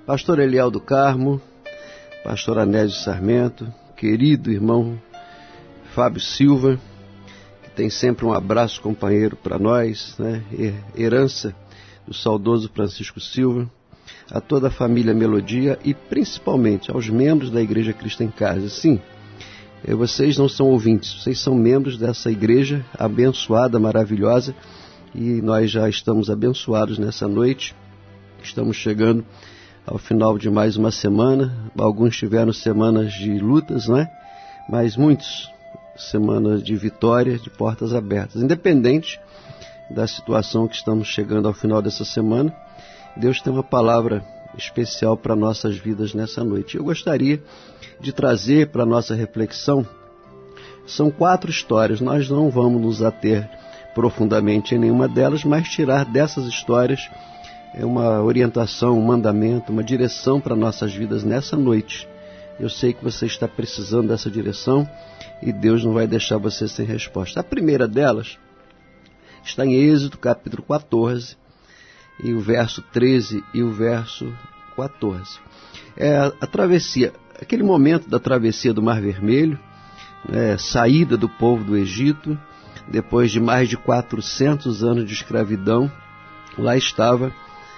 Pastor Eliel do Carmo, Pastor Anésio Sarmento, querido irmão Fábio Silva, que tem sempre um abraço companheiro para nós, né? Herança do saudoso Francisco Silva, a toda a família Melodia e principalmente aos membros da Igreja Cristo em Casa. Sim, vocês não são ouvintes, vocês são membros dessa igreja abençoada, maravilhosa, e nós já estamos abençoados nessa noite. Estamos chegando ao final de mais uma semana. Alguns tiveram semanas de lutas, né? Mas muitos semanas de vitória, de portas abertas. Independente da situação que estamos chegando ao final dessa semana, Deus tem uma palavra especial para nossas vidas nessa noite. Eu gostaria de trazer para a nossa reflexão, são 4 histórias. Nós não vamos nos ater profundamente em nenhuma delas, mas tirar dessas histórias uma orientação, um mandamento, uma direção para nossas vidas nessa noite. Eu sei que você está precisando dessa direção e Deus não vai deixar você sem resposta. A primeira delas está em Êxodo capítulo 14, e o verso 13 e o verso 14. A travessia, aquele momento da travessia do Mar Vermelho, saída do povo do Egito, depois de mais de 400 anos de escravidão, lá estava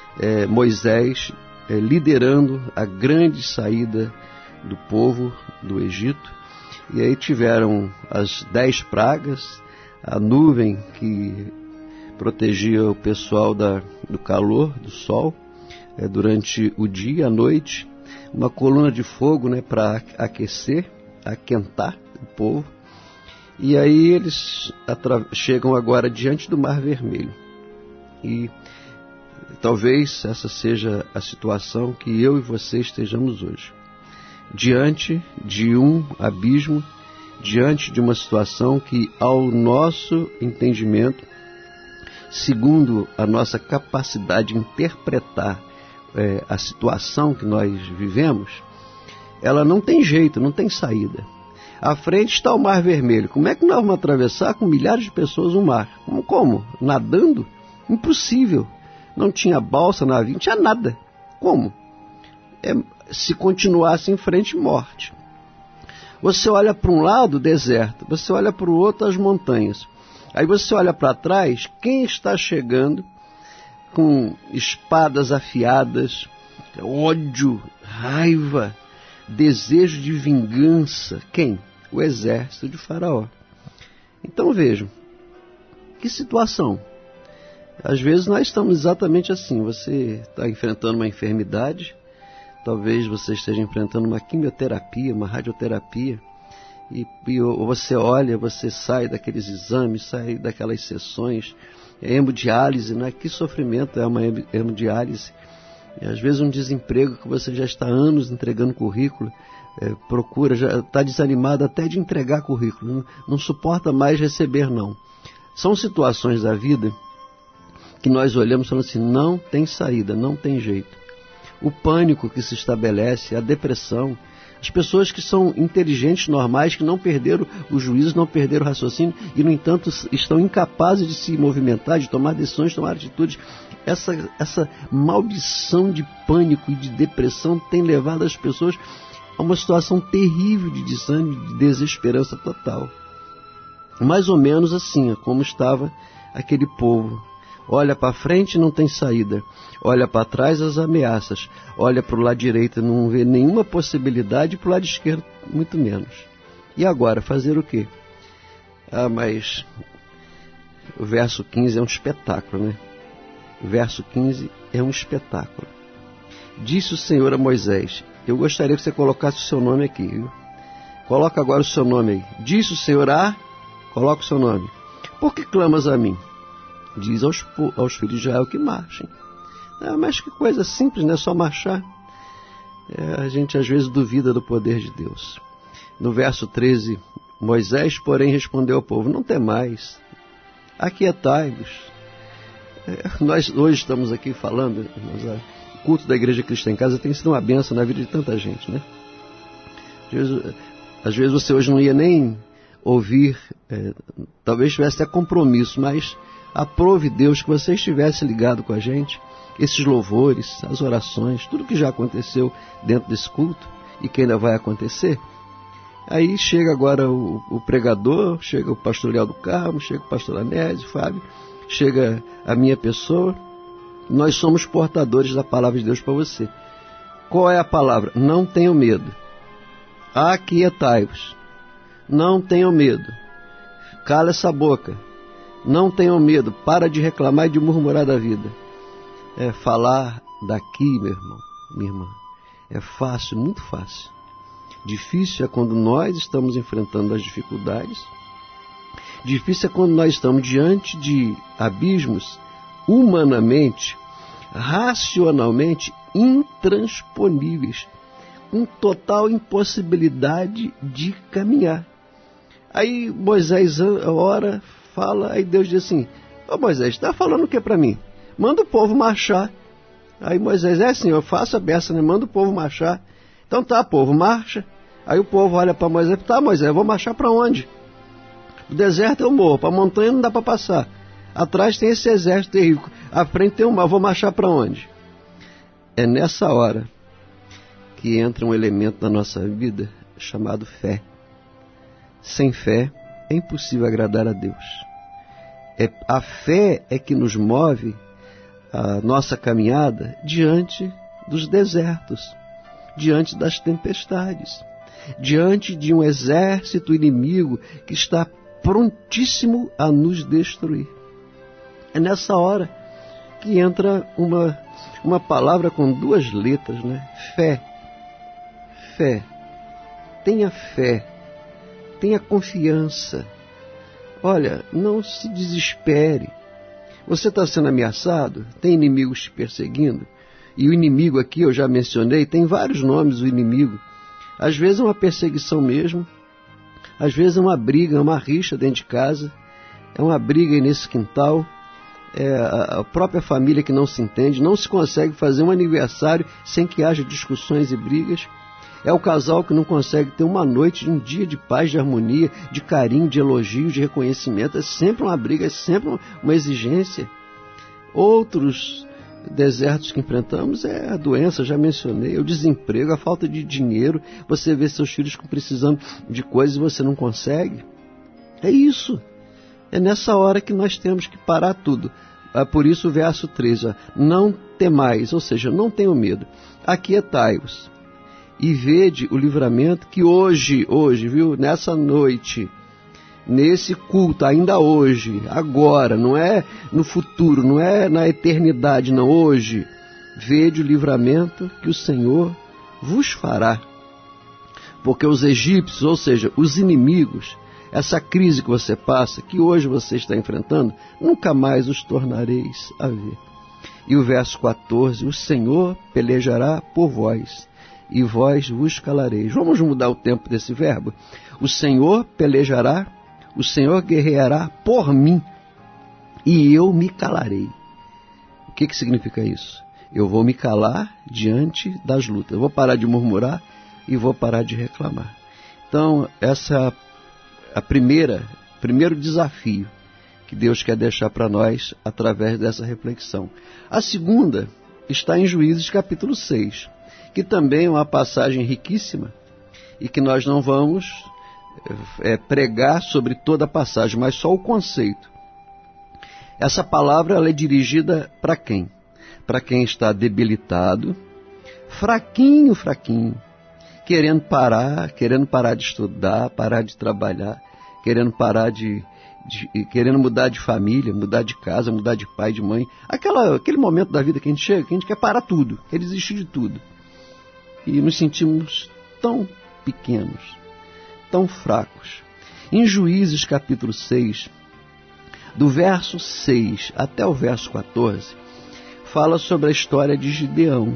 Moisés liderando a grande saída do povo do Egito. E aí tiveram as 10 pragas, a nuvem que protegia o pessoal do calor, do sol, durante o dia, a noite, uma coluna de fogo, para aquentar o povo. E aí eles chegam agora diante do Mar Vermelho. E talvez essa seja a situação que eu e você estejamos hoje. Diante de um abismo, diante de uma situação que, ao nosso entendimento, segundo a nossa capacidade de interpretar a situação que nós vivemos, ela não tem jeito, não tem saída. À frente está o Mar Vermelho. Como é que nós vamos atravessar com milhares de pessoas o mar? Como? Nadando? Impossível. Não tinha balsa, navio, não tinha nada. Como? Se continuasse em frente, morte. Você olha para um lado, deserto. Você olha para o outro, as montanhas. Aí você olha para trás, quem está chegando com espadas afiadas, ódio, raiva, desejo de vingança? Quem? O exército de Faraó. Então vejam, que situação. Às vezes nós estamos exatamente assim. Você está enfrentando uma enfermidade, talvez você esteja enfrentando uma quimioterapia, uma radioterapia, e você olha, você sai daqueles exames, sai daquelas sessões, hemodiálise, né? Que sofrimento é uma hemodiálise. E às vezes um desemprego que você já está há anos entregando currículo, procura, já está desanimado até de entregar currículo, não suporta mais receber não. São situações da vida que nós olhamos falando assim, não tem saída, não tem jeito. O pânico que se estabelece, a depressão, as pessoas que são inteligentes, normais, que não perderam o juízo, não perderam o raciocínio e, no entanto, estão incapazes de se movimentar, de tomar decisões, de tomar atitudes. Essa maldição de pânico e de depressão tem levado as pessoas a uma situação terrível de desânimo, de desesperança total. Mais ou menos assim, como estava aquele povo. Olha para frente, não tem saída. Olha para trás, as ameaças. Olha para o lado direito, não vê nenhuma possibilidade, para o lado esquerdo, muito menos. E agora, fazer o quê? Mas o verso 15 é um espetáculo, né? O verso 15 é um espetáculo. Disse o Senhor a Moisés, eu gostaria que você colocasse o seu nome aqui, viu? Coloca agora o seu nome aí. Disse o Senhor coloca o seu nome. Por que clamas a mim? Diz aos filhos de Israel que marchem. Mas que coisa simples, não é só marchar. A gente às vezes duvida do poder de Deus. No verso 13, Moisés, porém, respondeu ao povo, não temais, aquietai-vos. Nós hoje estamos aqui falando, o culto da Igreja Cristã em Casa tem sido uma bênção na vida de tanta gente, né? Às vezes você hoje não ia nem ouvir, talvez tivesse até compromisso, mas Aprove, Deus, que você estivesse ligado com a gente, esses louvores, as orações, tudo que já aconteceu dentro desse culto e que ainda vai acontecer. Aí chega agora o pregador, chega o pastor Léo do Carmo, chega o pastor Anésio, Fábio, chega a minha pessoa. Nós somos portadores da palavra de Deus para você. Qual é a palavra? Não tenham medo. Aquietai-vos. Não tenham medo. Cala essa boca. Não tenham medo. Para de reclamar e de murmurar da vida. É falar daqui, meu irmão, minha irmã. É fácil, muito fácil. Difícil é quando nós estamos enfrentando as dificuldades. Difícil é quando nós estamos diante de abismos humanamente, racionalmente intransponíveis, com total impossibilidade de caminhar. Aí Moisés ora, fala, aí Deus diz assim: ô Moisés, está falando o que para mim? Manda o povo marchar. Aí Moisés, Senhor, faça a beça, né? Manda o povo marchar. Então tá, povo, marcha. Aí o povo olha para Moisés, tá, Moisés, eu vou marchar para onde? O deserto eu morro, para a montanha não dá para passar. Atrás tem esse exército terrível, à frente tem um mar, vou marchar para onde? É nessa hora que entra um elemento da nossa vida chamado fé. Sem fé é impossível agradar a Deus. A fé é que nos move a nossa caminhada diante dos desertos, diante das tempestades, diante de um exército inimigo que está prontíssimo a nos destruir. É nessa hora que entra uma palavra com duas letras, né? Fé. Fé. Tenha fé. Tenha confiança. Olha, não se desespere. Você está sendo ameaçado? Tem inimigos te perseguindo? E o inimigo aqui, eu já mencionei, tem vários nomes o inimigo. Às vezes é uma perseguição mesmo. Às vezes é uma briga, uma rixa dentro de casa. É uma briga aí nesse quintal. É a própria família que não se entende. Não se consegue fazer um aniversário sem que haja discussões e brigas. É o casal que não consegue ter uma noite, um dia de paz, de harmonia, de carinho, de elogio, de reconhecimento. É sempre uma briga, é sempre uma exigência. Outros desertos que enfrentamos é a doença, já mencionei, o desemprego, a falta de dinheiro. Você vê seus filhos precisando de coisas e você não consegue. É isso. É nessa hora que nós temos que parar tudo. Por isso o verso 13, não temais, ou seja, não tenham medo. Aquietai-vos e vede o livramento que hoje, viu, nessa noite, nesse culto, ainda hoje, agora, não é no futuro, não é na eternidade, não, hoje, vede o livramento que o Senhor vos fará. Porque os egípcios, ou seja, os inimigos, essa crise que você passa, que hoje você está enfrentando, nunca mais os tornareis a ver. E o verso 14, o Senhor pelejará por vós, e vós vos calareis. Vamos mudar o tempo desse verbo? O Senhor pelejará, o Senhor guerreará por mim, e eu me calarei. O que significa isso? Eu vou me calar diante das lutas. Eu vou parar de murmurar e vou parar de reclamar. Então, essa é primeiro desafio que Deus quer deixar para nós através dessa reflexão. A segunda está em Juízes capítulo 6, que também é uma passagem riquíssima e que nós não vamos pregar sobre toda a passagem, mas só o conceito. Essa palavra ela é dirigida para quem? Para quem está debilitado, fraquinho, querendo parar de estudar, parar de trabalhar, querendo mudar de família, mudar de casa, mudar de pai, de mãe. Aquele momento da vida que a gente chega, que a gente quer parar tudo, quer desistir de tudo. E nos sentimos tão pequenos, tão fracos. Em Juízes capítulo 6, do verso 6 até o verso 14, fala sobre a história de Gideão.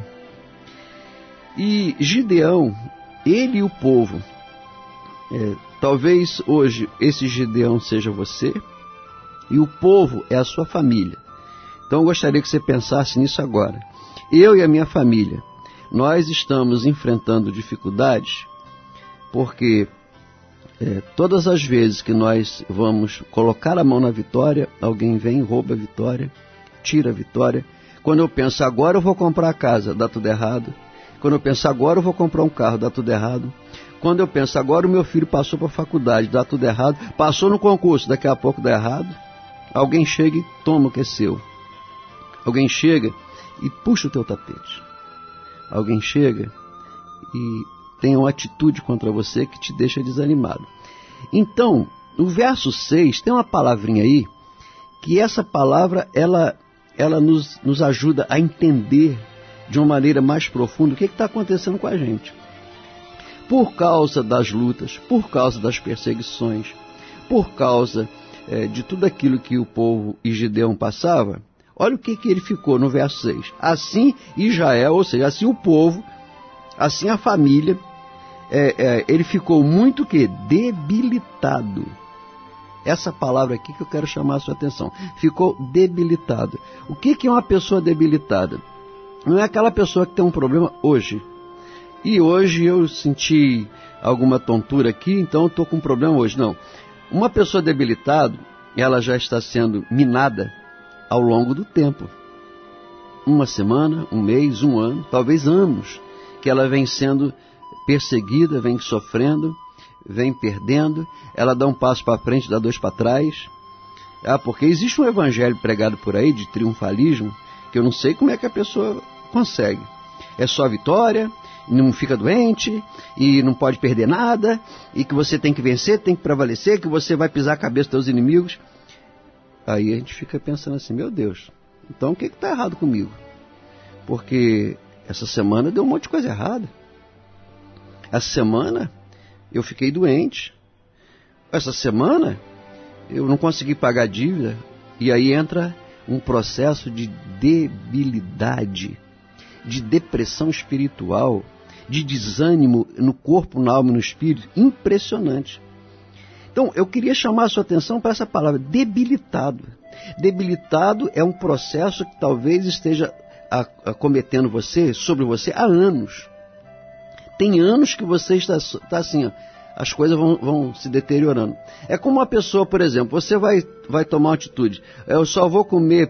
E Gideão, ele e o povo, talvez hoje esse Gideão seja você, e o povo é a sua família. Então eu gostaria que você pensasse nisso agora. Eu e a minha família, nós estamos enfrentando dificuldades porque Todas as vezes que nós vamos colocar a mão na vitória, alguém vem, rouba a vitória, tira a vitória. Quando eu penso, agora eu vou comprar a casa, dá tudo errado. Quando eu penso, agora eu vou comprar um carro, dá tudo errado. Quando eu penso, agora o meu filho passou para a faculdade, dá tudo errado. Passou no concurso, daqui a pouco dá errado. Alguém chega e toma o que é seu. Alguém chega e puxa o teu tapete. Alguém chega e tem uma atitude contra você que te deixa desanimado. Então, no verso 6, tem uma palavrinha aí, que essa palavra, ela nos ajuda a entender de uma maneira mais profunda o que está acontecendo com a gente. Por causa das lutas, por causa das perseguições, por causa de tudo aquilo que o povo de Gideão passava, olha o que ele ficou no verso 6. Assim Israel, ou seja, assim o povo, assim a família, ele ficou muito debilitado. Essa palavra aqui que eu quero chamar a sua atenção. Ficou debilitado. O que é uma pessoa debilitada? Não é aquela pessoa que tem um problema hoje. E hoje eu senti alguma tontura aqui, então eu estou com um problema hoje. Não. Uma pessoa debilitada, ela já está sendo minada ao longo do tempo. Uma semana, um mês, um ano, talvez anos, que ela vem sendo perseguida, vem sofrendo, vem perdendo, ela dá um passo para frente, dá dois para trás. Porque existe um evangelho pregado por aí de triunfalismo, que eu não sei como é que a pessoa consegue. É só vitória, não fica doente, e não pode perder nada, e que você tem que vencer, tem que prevalecer, que você vai pisar a cabeça dos teus inimigos. Aí a gente fica pensando assim, meu Deus, então o que está errado comigo? Porque essa semana deu um monte de coisa errada. Essa semana eu fiquei doente. Essa semana eu não consegui pagar a dívida. E aí entra um processo de debilidade, de depressão espiritual, de desânimo no corpo, na alma e no espírito, impressionante. Então, eu queria chamar a sua atenção para essa palavra, debilitado. Debilitado é um processo que talvez esteja acometendo sobre você há anos. Tem anos que você está assim, ó, as coisas vão se deteriorando. É como uma pessoa, por exemplo, você vai tomar uma atitude. Eu só vou comer,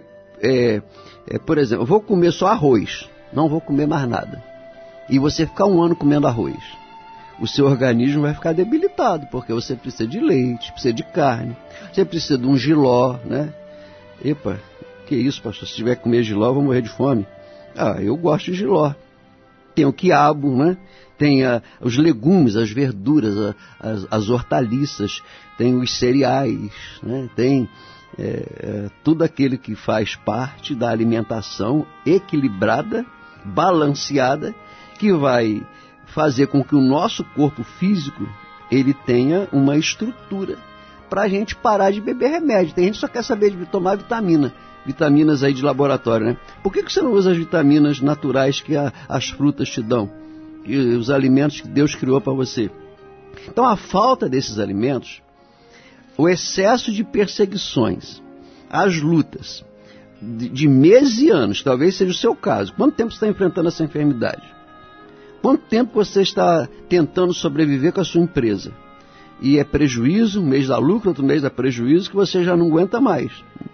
por exemplo, eu vou comer só arroz, não vou comer mais nada. E você ficar um ano comendo arroz. O seu organismo vai ficar debilitado, porque você precisa de leite, precisa de carne, você precisa de um jiló, né? Epa, que isso, pastor? Se tiver que comer jiló, eu vou morrer de fome. Eu gosto de jiló. Tem o quiabo, né? Tem os legumes, as verduras, as hortaliças, tem os cereais, né? Tem tudo aquilo que faz parte da alimentação equilibrada, balanceada, que vai fazer com que o nosso corpo físico ele tenha uma estrutura para a gente parar de beber remédio. Tem gente que só quer saber de tomar vitaminas aí de laboratório, né? Por que você não usa as vitaminas naturais que as frutas te dão? E os alimentos que Deus criou para você? Então a falta desses alimentos, o excesso de perseguições, as lutas de meses e anos, talvez seja o seu caso. Quanto tempo você está enfrentando essa enfermidade? Quanto tempo você está tentando sobreviver com a sua empresa? E é prejuízo, um mês dá lucro, outro mês dá prejuízo, que você já não aguenta mais.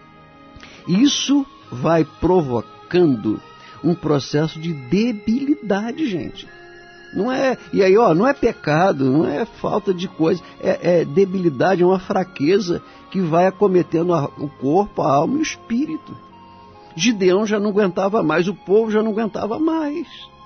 Isso vai provocando um processo de debilidade, gente. E aí, não é pecado, não é falta de coisa, é debilidade, é uma fraqueza que vai acometendo o corpo, a alma e o espírito. Gideão já não aguentava mais, o povo já não aguentava mais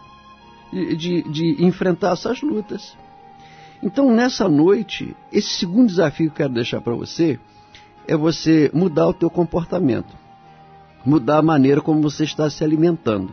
de enfrentar essas lutas. Então, nessa noite, esse segundo desafio que eu quero deixar para você é você mudar o teu comportamento, mudar a maneira como você está se alimentando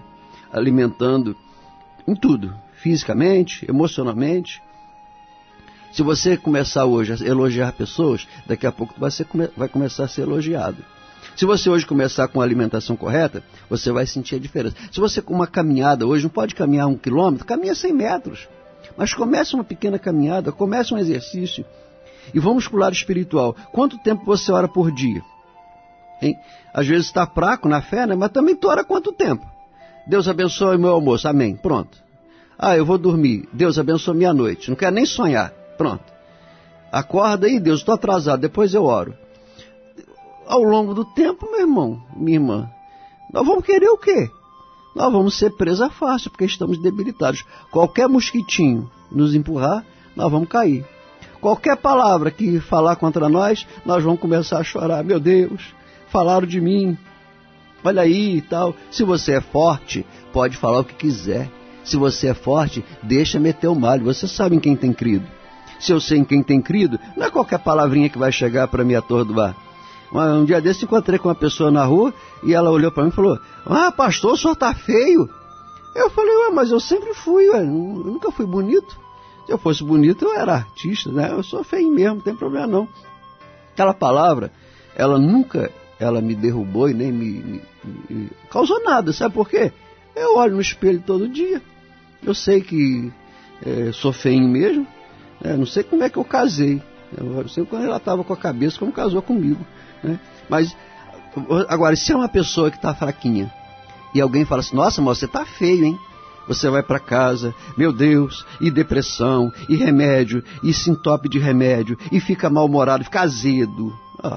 em tudo, fisicamente, emocionalmente. Se você começar hoje a elogiar pessoas, daqui a pouco você vai começar a ser elogiado. Se você hoje começar com a alimentação correta, você vai sentir a diferença. Se você com uma caminhada hoje, não pode caminhar 1 quilômetro, caminha 100 metros. Mas comece uma pequena caminhada, comece um exercício. E vamos para o lado espiritual. Quanto tempo você ora por dia? Hein? Às vezes está fraco na fé, né? Mas também tu ora quanto tempo? Deus abençoe o meu almoço, amém, pronto. Eu vou dormir, Deus abençoe minha noite, não quero nem sonhar, pronto. Acorda aí, Deus, estou atrasado, depois eu oro. Ao longo do tempo, meu irmão, minha irmã, nós vamos querer o quê? Nós vamos ser presa fácil, porque estamos debilitados. Qualquer mosquitinho nos empurrar, nós vamos cair. Qualquer palavra que falar contra nós, nós vamos começar a chorar. Meu Deus, falaram de mim. Olha aí e tal. Se você é forte, pode falar o que quiser. Se você é forte, deixa meter o malho. Você sabe em quem tem crido. Se eu sei em quem tem crido, não é qualquer palavrinha que vai chegar para me atordoar. Um dia desse encontrei com uma pessoa na rua e ela olhou para mim e falou: pastor, o senhor tá feio. Eu falei: mas eu sempre fui, eu nunca fui bonito. Se eu fosse bonito, eu era artista, né? Eu sou feio mesmo, não tem problema não. Aquela palavra, ela nunca me derrubou e nem me causou nada, sabe por quê? Eu olho no espelho todo dia, eu sei que sou feio mesmo, não sei como é que eu casei, eu sei quando ela estava com a cabeça como casou comigo, né? Mas, agora, se é uma pessoa que está fraquinha e alguém fala assim: nossa, mas você está feio, hein? Você vai para casa, meu Deus, e depressão, e remédio, e se entope de remédio, e fica mal-humorado, fica azedo.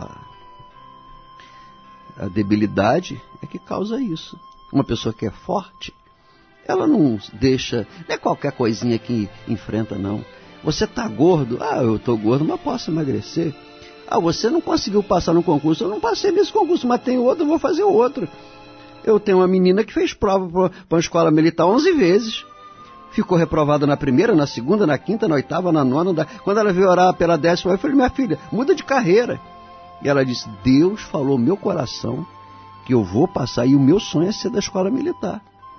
A debilidade é que causa isso. Uma pessoa que é forte, ela não deixa, não é qualquer coisinha que enfrenta, não. Você está gordo, eu estou gordo, mas posso emagrecer. Você não conseguiu passar no concurso, eu não passei nesse concurso, mas tem outro, eu vou fazer outro. Eu tenho uma menina que fez prova para uma escola militar 11 vezes. Ficou reprovada na primeira, na segunda, na quinta, na oitava, na nona. Quando ela veio orar pela 10ª, eu falei: minha filha, muda de carreira. E ela disse: Deus falou no meu coração que eu vou passar e o meu sonho é ser da escola militar.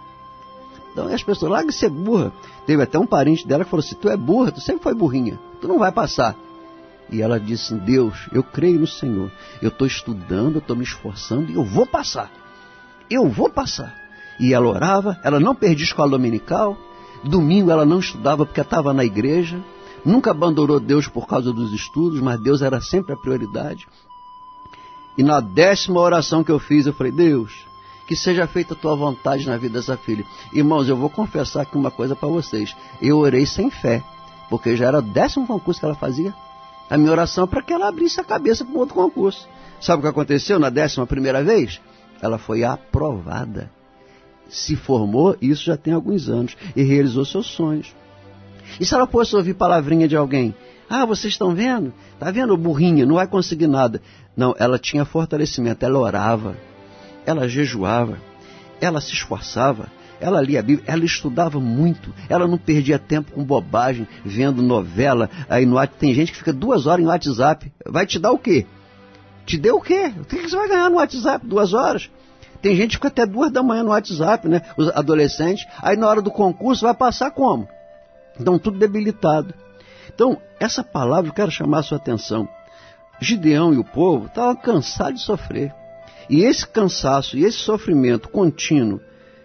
Então as pessoas, larga de ser burra. Teve até um parente dela que falou assim: tu é burra, tu sempre foi burrinha, tu não vai passar. E ela disse: Deus, eu creio no Senhor, eu estou estudando, eu estou me esforçando e eu vou passar. Eu vou passar. E ela orava, ela não perdia escola dominical, domingo ela não estudava porque estava na igreja, nunca abandonou Deus por causa dos estudos, mas Deus era sempre a prioridade. E na 10ª oração que eu fiz, eu falei: Deus, que seja feita a tua vontade na vida dessa filha. Irmãos, eu vou confessar aqui uma coisa para vocês. Eu orei sem fé, porque já era o 10º concurso que ela fazia. A minha oração é para que ela abrisse a cabeça para um outro concurso. Sabe o que aconteceu na 11ª vez? Ela foi aprovada. Se formou, isso já tem alguns anos, e realizou seus sonhos. E se ela fosse ouvir palavrinha de alguém: vocês estão vendo? Está vendo, burrinha, não vai conseguir nada. Não, ela tinha fortalecimento, ela orava, ela jejuava, ela se esforçava, ela lia a Bíblia, ela estudava muito, ela não perdia tempo com bobagem, vendo novela. Aí no WhatsApp, tem gente que fica 2 horas em WhatsApp. Vai te dar o quê? Te deu o quê? O que você vai ganhar no WhatsApp? 2 horas? Tem gente que fica até 2 da manhã no WhatsApp, né? Os adolescentes. Aí na hora do concurso vai passar como? Então tudo debilitado. Então essa palavra eu quero chamar a sua atenção. Gideão e o povo estavam cansados de sofrer. E esse cansaço e esse sofrimento contínuo,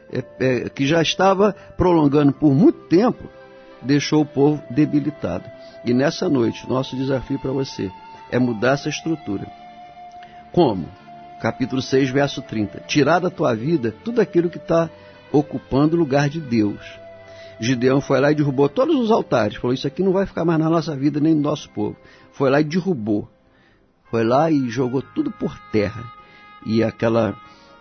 que já estava prolongando por muito tempo, deixou o povo debilitado. E nessa noite, nosso desafio para você é mudar essa estrutura. Como? Capítulo 6, verso 30. Tirar da tua vida tudo aquilo que está ocupando o lugar de Deus. Gideão foi lá e derrubou todos os altares. Falou: isso aqui não vai ficar mais na nossa vida nem no nosso povo. Foi lá e derrubou. Foi lá e jogou tudo por terra. E aquela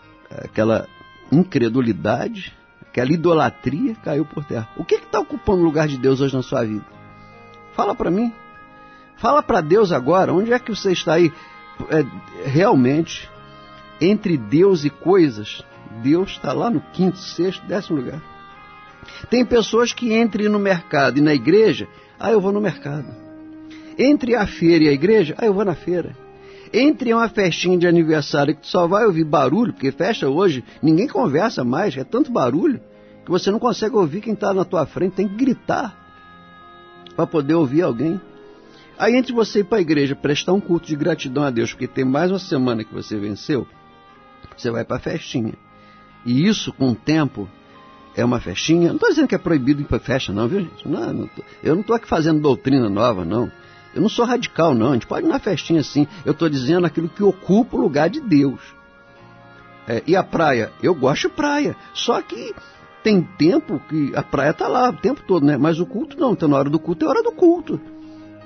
incredulidade, aquela idolatria caiu por terra. O que está ocupando o lugar de Deus hoje na sua vida? Fala para mim. Fala para Deus agora. Onde é que você está aí? Realmente, entre Deus e coisas, Deus está lá no 5º, 6º, 10º lugar. Tem pessoas que entram no mercado e na igreja: eu vou no mercado. Entre a feira e a igreja: eu vou na feira. Entre uma festinha de aniversário que tu só vai ouvir barulho, porque festa hoje, ninguém conversa mais, é tanto barulho que você não consegue ouvir quem está na tua frente, tem que gritar para poder ouvir alguém. Aí entre você ir para a igreja, prestar um culto de gratidão a Deus, porque tem mais uma semana que você venceu, você vai para a festinha. E isso, com o tempo, é uma festinha. Não estou dizendo que é proibido ir para festa, não, viu, gente? Eu não estou aqui fazendo doutrina nova, não. Eu não sou radical, não. A gente pode ir na festinha, sim. Eu estou dizendo aquilo que ocupa o lugar de Deus. E a praia? Eu gosto de praia. Só que tem tempo que a praia está lá o tempo todo, né? Mas o culto não. Então, na hora do culto, é hora do culto.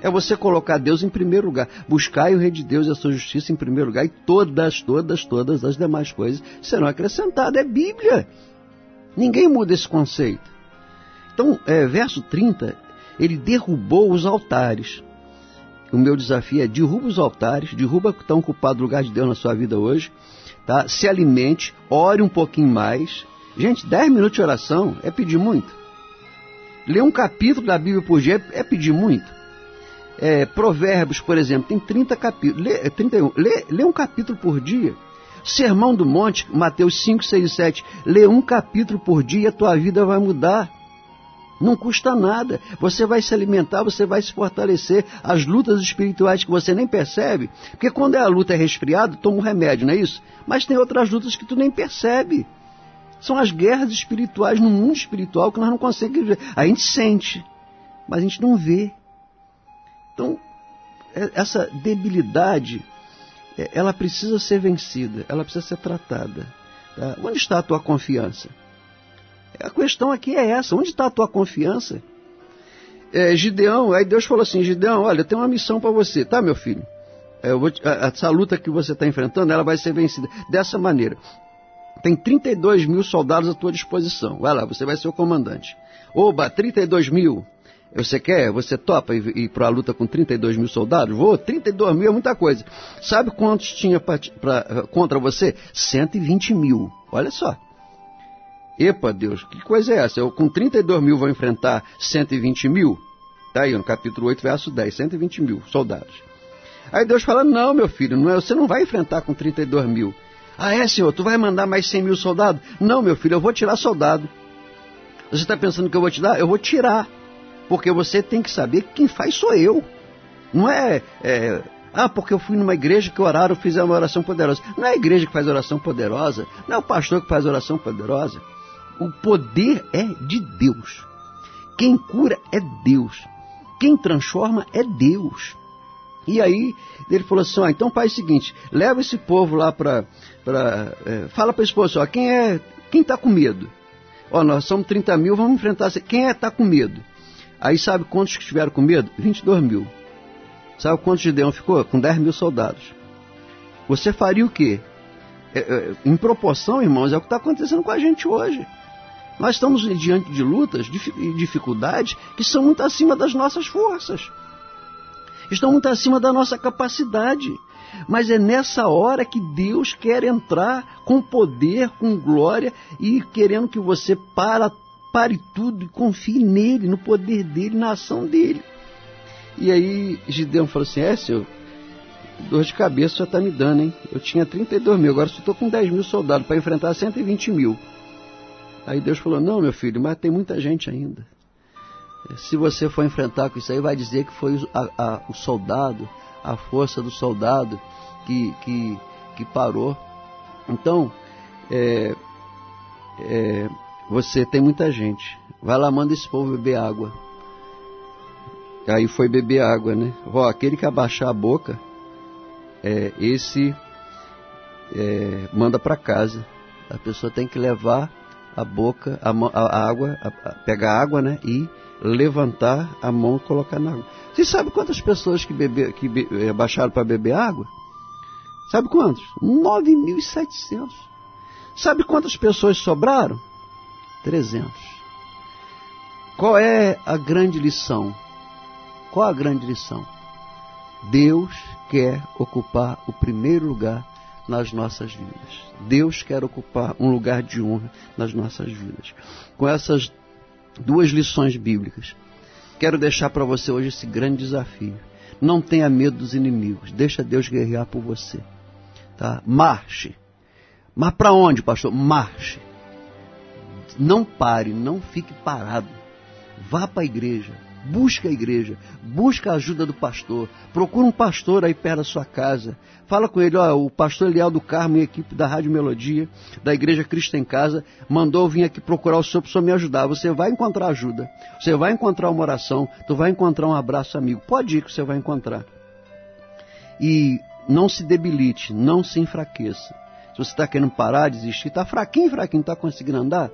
É você colocar Deus em primeiro lugar. Buscai o Reino de Deus e a sua justiça em primeiro lugar, e todas as demais coisas serão acrescentadas. É Bíblia. Ninguém muda esse conceito. Então, verso 30, ele derrubou os altares. O meu desafio é: derruba os altares, derruba que estão ocupados o lugar de Deus na sua vida hoje, tá? Se alimente, ore um pouquinho mais. Gente, 10 minutos de oração é pedir muito. Ler um capítulo da Bíblia por dia é pedir muito. Provérbios, por exemplo, tem 30 capítulos. 31. Lê um capítulo por dia. Sermão do Monte, Mateus 5, 6 e 7. Lê um capítulo por dia e a tua vida vai mudar. Não custa nada. Você vai se alimentar, você vai se fortalecer. As lutas espirituais que você nem percebe. Porque quando a luta é resfriada, toma um remédio, não é isso? Mas tem outras lutas que tu nem percebe. São as guerras espirituais no mundo espiritual que nós não conseguimos ver. A gente sente, mas a gente não vê. Então, essa debilidade, ela precisa ser vencida, ela precisa ser tratada. Tá? Onde está a tua confiança? A questão aqui é essa: onde está a tua confiança? Gideão, aí Deus falou assim: Gideão, olha, eu tenho uma missão para você, tá, meu filho? Essa luta que você está enfrentando, ela vai ser vencida dessa maneira. Tem 32 mil soldados à tua disposição. Vai lá, você vai ser o comandante. Oba, 32 mil. Você quer? Você topa ir para a luta com 32 mil soldados? Vou, 32 mil é muita coisa. Sabe quantos tinha contra você? 120 mil. Olha só. Epa, Deus, que coisa é essa? Eu com 32 mil vou enfrentar 120 mil? Está aí no capítulo 8, verso 10, 120 mil soldados. Aí Deus fala: não, meu filho, você não vai enfrentar com 32 mil. Ah, Senhor, tu vai mandar mais 100 mil soldados? Não, meu filho, eu vou tirar soldado. Você está pensando que eu vou te dar? Eu vou tirar. Porque você tem que saber que quem faz sou eu. Não porque eu fui numa igreja que oraram, fizeram uma oração poderosa. Não é a igreja que faz oração poderosa. Não é o pastor que faz oração poderosa. O poder é de Deus. Quem cura é Deus. Quem transforma é Deus. E aí ele falou assim: então faz o seguinte, leva esse povo lá fala para esse povo assim: quem está com medo? Nós somos 30 mil, vamos enfrentar. Quem está com medo? Aí sabe quantos que estiveram com medo? 22 mil. Sabe quantos Gideão ficou? Com 10 mil soldados. Você faria o quê? Em proporção, irmãos, é o que está acontecendo com a gente hoje. Nós estamos diante de lutas, de dificuldades que são muito acima das nossas forças. Estão muito acima da nossa capacidade. Mas é nessa hora que Deus quer entrar com poder, com glória, e querendo que você pare tudo e confie nele, no poder dele, na ação dele. E aí Gideão falou assim: Senhor, dor de cabeça já está me dando, hein? Eu tinha 32 mil, agora só estou com 10 mil soldados para enfrentar 120 mil. Aí Deus falou: não, meu filho, mas tem muita gente ainda. Se você for enfrentar com isso aí, vai dizer que foi o soldado, a força do soldado que parou. Então, você tem muita gente. Vai lá, manda esse povo beber água. Aí foi beber água, né? Aquele que abaixar a boca, esse manda para casa. A pessoa tem que levar a boca, a água, pegar a água, né? E levantar a mão e colocar na água. Você sabe quantas pessoas que baixaram para beber água? Sabe quantos? 9.700. Sabe quantas pessoas sobraram? 300. Qual é a grande lição? Qual a grande lição? Deus quer ocupar o primeiro lugar nas nossas vidas. Deus quer ocupar um lugar de honra nas nossas vidas. Com essas duas lições bíblicas, quero deixar para você hoje esse grande desafio. Não tenha medo dos inimigos. Deixa Deus guerrear por você. Tá? Marche. Mas para onde, pastor? Marche. Não pare, não fique parado. Vá para a igreja. Busca a igreja, busca a ajuda do pastor, procura um pastor aí perto da sua casa, fala com ele: o pastor Eliel do Carmo e a equipe da Rádio Melodia, da Igreja Cristo em Casa, mandou vir aqui procurar o senhor para o senhor me ajudar. Você vai encontrar ajuda, você vai encontrar uma oração, tu vai encontrar um abraço amigo, pode ir que você vai encontrar. E não se debilite, não se enfraqueça. Se você está querendo parar, desistir, está fraquinho, não está conseguindo andar,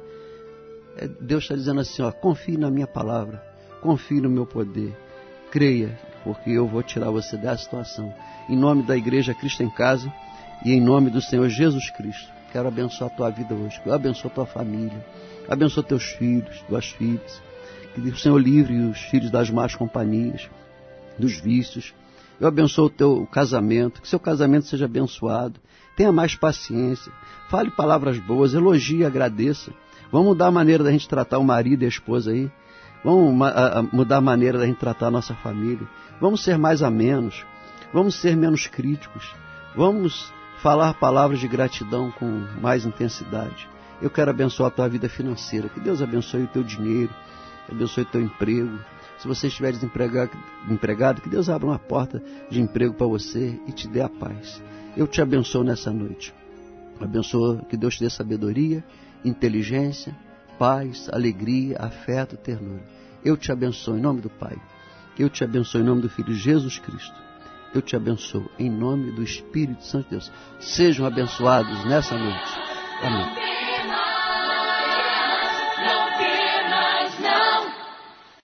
Deus está dizendo assim: confie na minha palavra. Confie no meu poder, creia porque eu vou tirar você dessa situação. Em nome da Igreja Cristo em Casa e em nome do Senhor Jesus Cristo, quero abençoar a tua vida hoje. Eu abençoo a tua família, abençoo teus filhos, tuas filhas. Que o Senhor livre os filhos das más companhias, dos vícios. Eu abençoo o teu casamento, que seu casamento seja abençoado. Tenha mais paciência, fale palavras boas, elogie, agradeça. Vamos mudar a maneira da gente tratar o marido e a esposa aí. Vamos mudar a maneira da gente tratar a nossa família. Vamos ser mais amenos. Vamos ser menos críticos. Vamos falar palavras de gratidão com mais intensidade. Eu quero abençoar a tua vida financeira. Que Deus abençoe o teu dinheiro, abençoe o teu emprego. Se você estiver desempregado, que Deus abra uma porta de emprego para você e te dê a paz. Eu te abençoo nessa noite. Abençoo, que Deus te dê sabedoria, inteligência, paz, alegria, afeto, ternura. Eu te abençoo em nome do Pai. Eu te abençoo em nome do Filho Jesus Cristo. Eu te abençoo em nome do Espírito Santo de Deus. Sejam abençoados nessa noite. Amém.